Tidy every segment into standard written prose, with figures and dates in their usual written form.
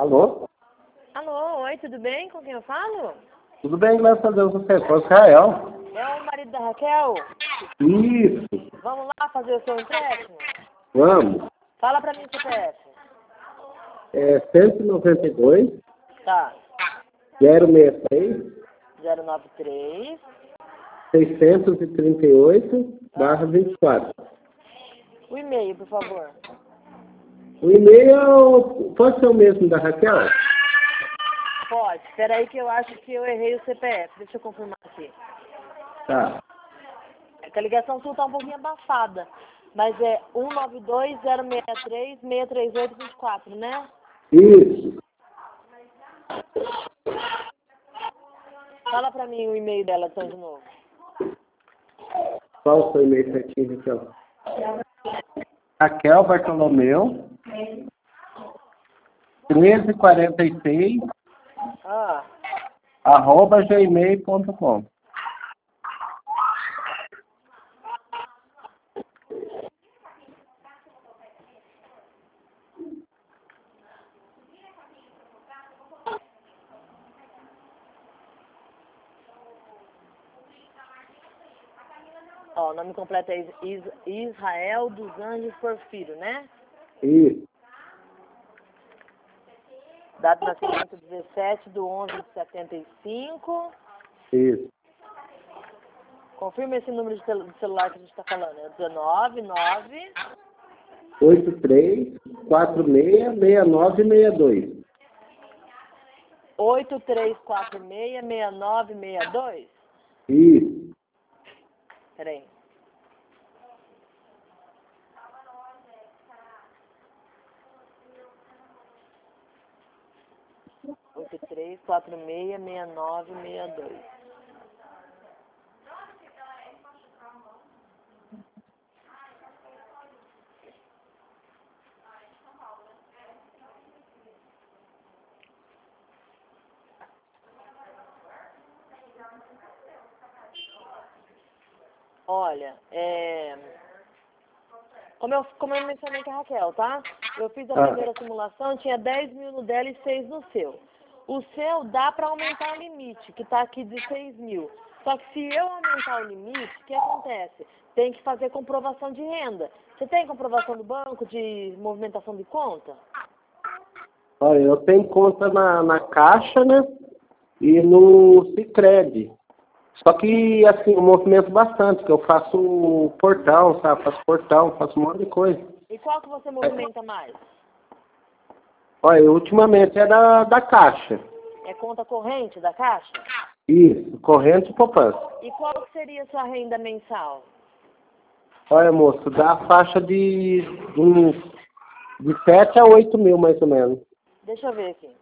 Alô? Alô, oi, tudo bem? Com quem eu falo? Tudo bem, graças a Deus, você foi Israel? É o marido da Raquel? Isso, Vamos lá fazer o seu empréstimo? vamos. Fala pra mim o CPF. É 192, Tá. 063, 093. 638, barra 24. O e-mail, por favor. O e-mail pode ser o mesmo da Raquel? Pode. Espera aí que eu acho que eu errei o CPF. Deixa eu confirmar aqui. Tá. É que a ligação sua tá um pouquinho abafada. Mas é 192-063-638-24, né? Isso. Fala pra mim o e-mail dela, então, de novo. Qual o seu e-mail certinho, Raquel? Raquel Bartolomeu, 1346, Ah, @gmail.com. ó, o nome completo é Israel dos Anjos Porfírio, né? Isso, Data de nascimento 17/11/75. isso. Confirma esse número de celular que a gente está falando. É 199. 83466962. 83466962. Isso. Peraí. Oito três quatro seis seis nove seis dois. Olha, como eu mencionei com a Raquel, tá? Eu fiz a primeira simulação, tinha 10 mil no dela e 6 no seu. O seu dá para aumentar o limite, que está aqui de 6 mil. Só que se eu aumentar o limite, o que acontece? Tem que fazer comprovação de renda. Você tem comprovação do banco de movimentação de conta? Olha, eu tenho conta na Caixa, né? E no Sicredi. Só que, assim, eu movimento bastante, que eu faço portão, sabe? Faço portão, faço um monte de coisa. E qual que você movimenta mais? Olha, ultimamente é da Caixa. É conta corrente da Caixa? Isso, corrente e poupança. E qual que seria a sua renda mensal? Olha, moço, dá a faixa de 7 a 8 mil, mais ou menos. Deixa eu ver aqui.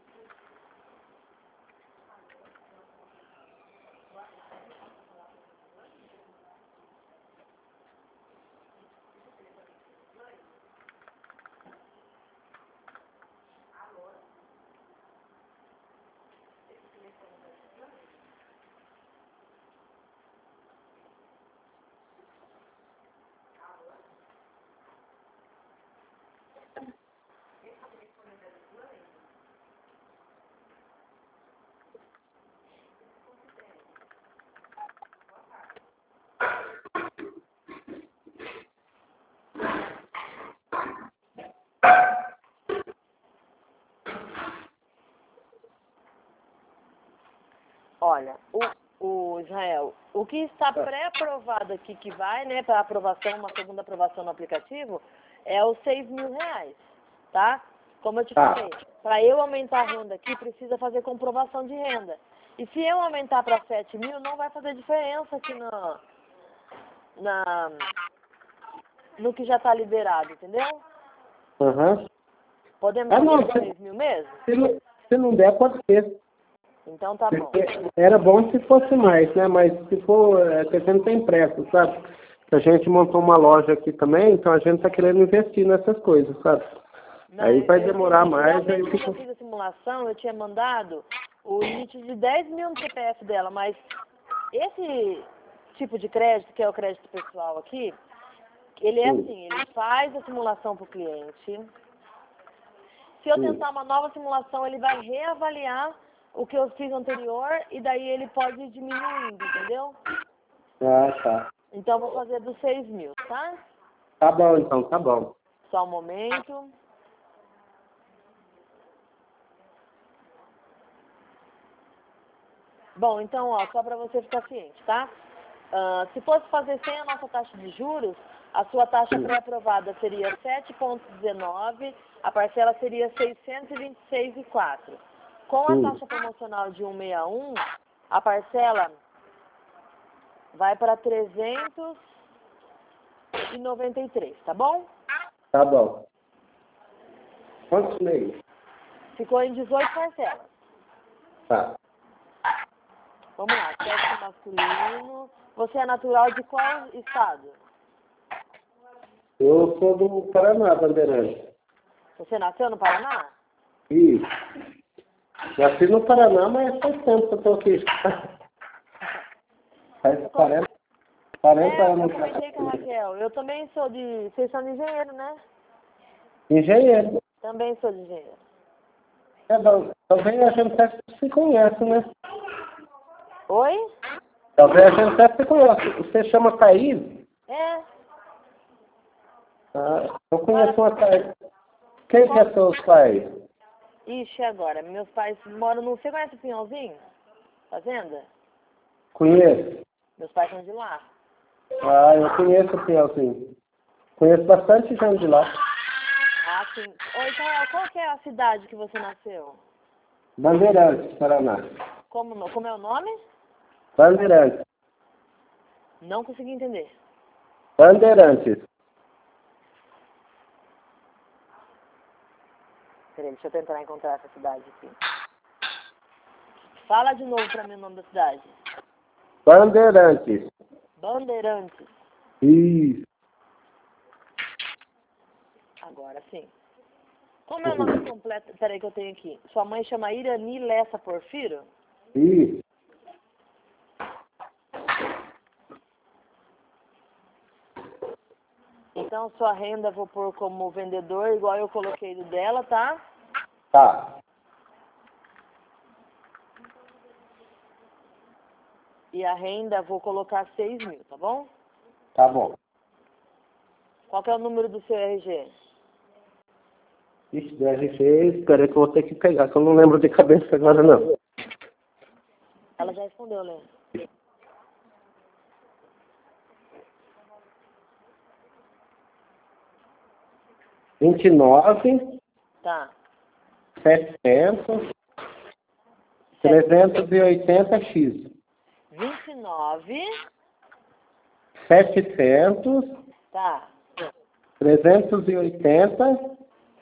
Olha, o Israel, o que está pré-aprovado aqui, que vai, né, para aprovação, uma segunda aprovação no aplicativo, é os 6 mil reais, tá? Como eu te falei, para eu aumentar a renda aqui, precisa fazer comprovação de renda. E se eu aumentar para 7 mil, não vai fazer diferença aqui no que já está liberado, entendeu? Aham. Podemos fazer os 6 mil mesmo? Se não der, pode ser. Então tá bom. Era bom se fosse mais, né? Mas se for, que a gente tem pressa, sabe? A gente montou uma loja aqui também, então a gente está querendo investir nessas coisas, sabe? Não, Aí vai demorar mais. Aí realmente, quando eu fiz a simulação, eu tinha mandado o limite de 10 mil no CPF dela, mas esse tipo de crédito, que é o crédito pessoal aqui, ele é assim, ele faz a simulação para o cliente, Se eu tentar uma nova simulação, ele vai reavaliar o que eu fiz anterior e daí ele pode ir diminuindo, entendeu? Ah, tá. Então eu vou fazer dos 6.000, tá? Tá bom, então, tá bom. Só um momento. Bom, então, ó, só para você ficar ciente, tá? Se fosse fazer sem a nossa taxa de juros, a sua taxa pré-aprovada seria 7,19, a parcela seria 626,04. Com a taxa promocional de 161, a parcela vai para 393, tá bom? Tá bom. Quantos meses? Ficou em 18 parcelas. Tá. Vamos lá, sexo masculino. Você é natural de qual estado? Eu sou do Paraná, Bandeirante. Você nasceu no Paraná? Isso. Nasci no Paraná, mas faz tempo que eu tô aqui. Faz 40 anos. Eu comentei com a Raquel. Eu também sou de... Vocês são de engenheiro, né? Engenheiro. Também sou de engenheiro. É bom. Talvez a gente até se conhece, né? Oi? Talvez a gente até se conhece. Você chama Thaís? É. Ah, eu conheço uma Thaís. Quem que é seus pais? Ixi, agora. Meus pais moram no... Você conhece o Pinhãozinho? Fazenda? Conheço. Meus pais são de lá. Ah, eu conheço o Piauzinho. Conheço bastante gente de lá. Ah, sim. Oi, Israel, qual que é a cidade que você nasceu? Bandeirantes, Paraná. Como é o nome? Bandeirantes. Não consegui entender. Bandeirantes. Peraí, deixa eu tentar encontrar essa cidade aqui. Fala de novo pra mim o nome da cidade. Bandeirantes. Bandeirantes. Isso. Agora sim. Como é o nome completo? Peraí que eu tenho aqui. Sua mãe chama Irani Lessa Porfiro? Isso. Então sua renda eu vou pôr como vendedor, igual eu coloquei do dela, tá? Tá. E a renda vou colocar 6.000, tá bom? Tá bom. Qual que é o número do seu RG? Ixi, do RG, espera que eu vou ter que pegar, que eu não lembro de cabeça agora não. Ela já respondeu, Lê. Tá. 700 380x. 29. 700 Tá. 380x.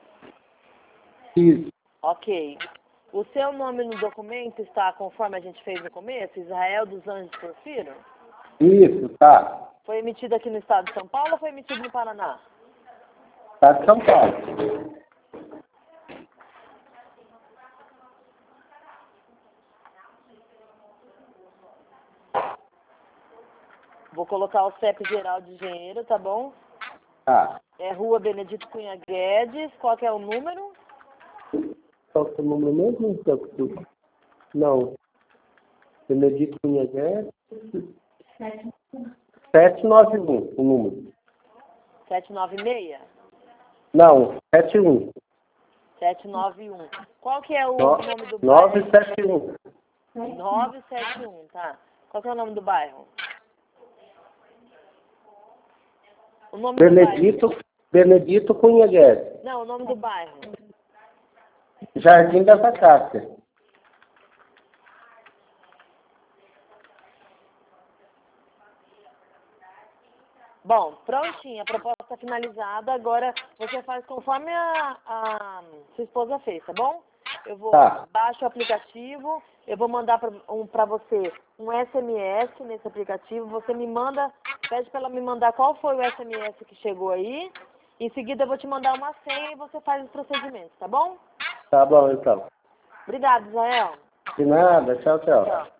Ok. O seu nome no documento está conforme a gente fez no começo? Israel dos Anjos Porfiro? Isso, tá. Foi emitido aqui no estado de São Paulo ou foi emitido no Paraná? Tá de São Paulo. Vou colocar o CEP geral de engenheiro, tá bom? Tá. É Rua Benedito Cunha Guedes. Qual que é o número? Qual que é o número mesmo? Não. Benedito Cunha Guedes. 791, o número. 796? Não, 71. 791. Qual que é o nome do bairro? 971. 971, tá. Qual que é o nome do bairro? O nome do bairro. Benedito Cunha Guedes. Não, o nome do bairro. Jardim das Acácias. Bom, prontinho, a proposta finalizada. Agora você faz conforme a sua esposa fez, tá bom? Eu vou baixo o aplicativo, eu vou mandar para você um SMS nesse aplicativo. Você me manda, pede para ela me mandar qual foi o SMS que chegou aí. Em seguida eu vou te mandar uma senha e você faz os procedimentos, tá bom? Tá bom, então. Obrigada, Israel. De nada, tchau, tchau. Tchau.